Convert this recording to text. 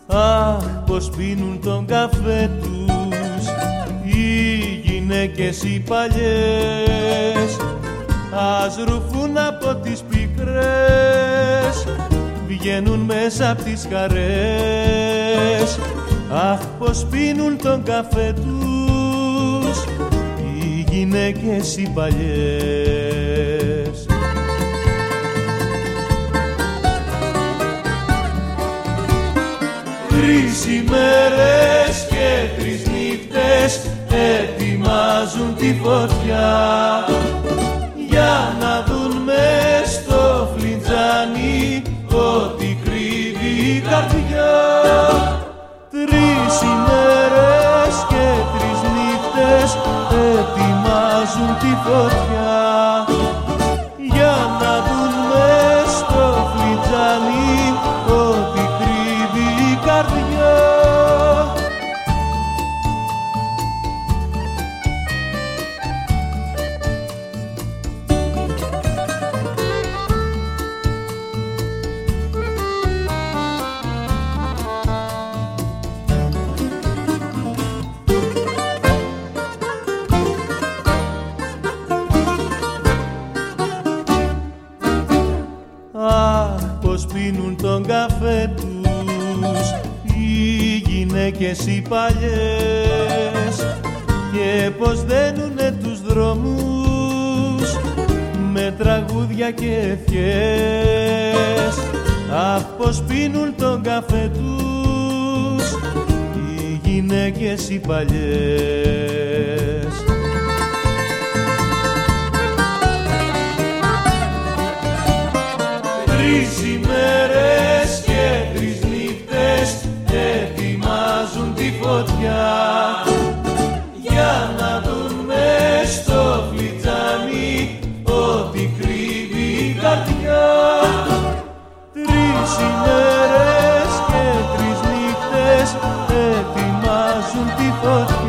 Αχ, πως πίνουν τον καφέ τους οι γυναίκες οι παλιές. Ας ρουφούν από τις πικρές, βγαίνουν μέσα απ' τις χαρές. Αχ, πως πίνουν τον καφέ τους οι γυναίκες οι παλιές. 3 ημέρες και 3 νύχτες ετοιμάζουν τη φωτιά για να δουν μες στο φλιτζάνι ό,τι κρύβει η καρδιά. 3 ημέρες και 3 νύχτες ετοιμάζουν τη φωτιά για να δουν μες στο φλιτζάνι ό,τι κρύβει η καρδιά. Αχ, πως πίνουν τον καφέ τους οι γυναίκες οι παλιές και πως δένουνε τους δρόμους με τραγούδια και ευχές. Αχ, πως πίνουν τον καφέ τους οι γυναίκες οι παλιές. 3 ημέρες και 3 νύχτες ετοιμάζουν τη φωτιά για να δουν μες στο φλιτζάνι ό,τι κρύβει η καρδιά. 3 ημέρες και 3 νύχτες ετοιμάζουν τη φωτιά